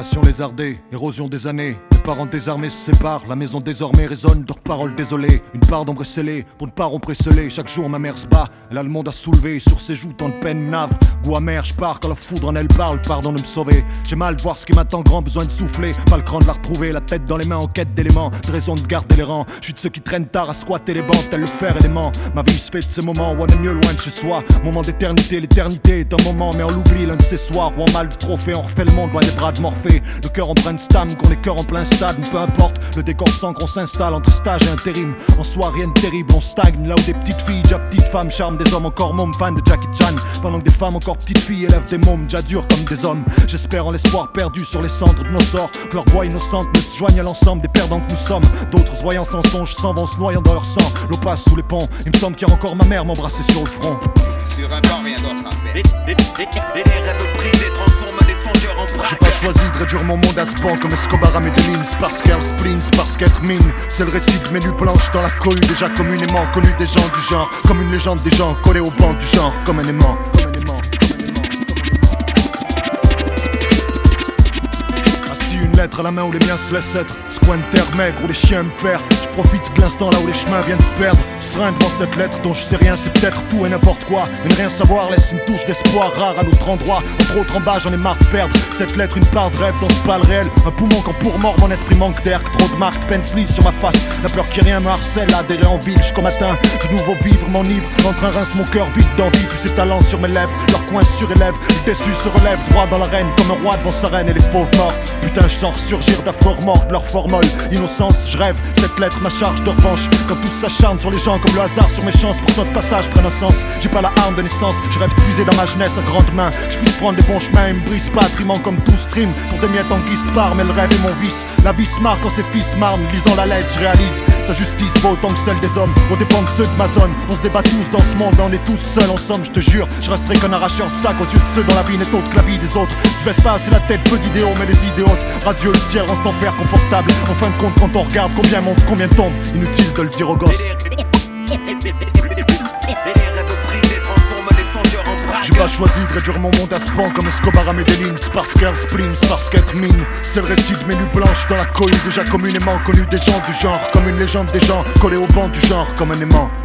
Passion lézardée, érosion des années. Les parents désarmés se séparent, la maison désormais résonne de leurs paroles désolées. Une part d'ombre est scellée, pour ne pas rompre et sceller. Chaque jour ma mère se bat, elle a le monde à soulever. Sur ses joues tant de peine nave, goût amer, je pars quand la foudre en elle parle. Pardon de me sauver, j'ai mal de voir ce qui m'attend, grand besoin de souffler. Pas le cran de la retrouver, la tête dans les mains en quête d'éléments. De raison de garder les rangs, je suis de ceux qui traînent tard à squatter les bancs, tel le fer élément. Ma vie se fait de ces moments où on est mieux loin de chez soi. Moment d'éternité, l'éternité est un moment, mais on l'oublie l'un de ces soirs où en mal de trophée on refait le monde loin des bras de Morphée. Le cœur en train de stam, qu'on les cœurs en plein stade, peu importe, le décor sans qu'on s'installe entre stage et intérim. En soi rien de terrible, on stagne là où des petites filles, déjà petites femmes, charment des hommes encore mômes, fans de Jackie Chan. Pendant que des femmes encore petites filles élèvent des mômes, déjà durs comme des hommes. J'espère en l'espoir perdu sur les cendres de nos sorts, que leur voix innocente ne se joigne à l'ensemble des perdants que nous sommes. D'autres voyant sans songe s'en vont se noyant dans leur sang. L'eau passe sous les ponts, il me semble qu'il y a encore ma mère m'embrasser sur le front. Sur un banc, rien d'autre à faire. Les rêves brisés transforment les songeurs en braqueurs. J'ai pas choisi de réduire mon monde à ce banc comme Escobar à Medellin. Parce qu'elle sprint, parce qu'être mine. C'est le récit de mes nuits blanches dans la cohue, déjà communément connu des gens du genre. Comme une légende des gens collés au banc du genre, comme un aimant. Assis une lettre à la main où les miens se laissent être. Ce coin de terre maigre où les chiens me perdent. Je profite de l'instant là où les chemins viennent se perdre. Serein devant cette lettre dont je sais rien, c'est peut-être tout et n'importe quoi. Mais ne rien savoir laisse une touche d'espoir rare à notre endroit. Entre autres en bas j'en ai marre de perdre. Cette lettre une part de rêve dans ce pas le réel. Un poumon quand pour mort mon esprit manque d'air. Que trop de marques Pensly sur ma face. La peur qui rien me harcèle, adhérer en ville jusqu'au matin. Du nouveau vivre m'enivre. Entre un rince mon cœur vide d'envie. Puis ses talents sur mes lèvres, leur coin surélève. Le déçu se relève droit dans l'arène comme un roi devant sa reine et les fauves morts. Putain je sens surgir d'affreux remords de leur formole. Innocence je rêve, cette lettre ma charge de revanche. Quand tous s'acharnent sur les gens comme le hasard sur mes chances pour que notre passage prenne un sens. J'ai pas la harne de naissance, je rêve de puiser dans ma jeunesse à grandes mains. Je puisse prendre des bons chemins et me brise pas, trimant comme tout stream. Pour des miettes en guise de part, mais le rêve est mon vice. La vie se marre quand ses fils marnent, lisant la lettre je réalise. Sa justice vaut autant que celle des hommes, on dépend de ceux de ma zone. On se débat tous dans ce monde, mais on est tous seuls en somme, je te jure. Je resterai qu'un arracheur de sac aux yeux de ceux dont la vie n'est autre que la vie des autres. Je baisse pas assez la tête, peu d'idéaux, mais les idées hautes. Radieux le ciel rend cet enfer confortable. En fin de compte quand on regarde combien monte, combien tombe, inutile de le dire aux gosses. Les rêves brisés transforment les songeurs en braqueurs. J'ai pas choisi de réduire mon monde à ce pan comme Escobar à Medellin. Parce qu'elle sprint, parce qu'être mine. C'est le récit de mes nuits blanches dans la cohue, déjà communément connu des gens du genre. Comme une légende des gens collés au banc du genre, comme un aimant.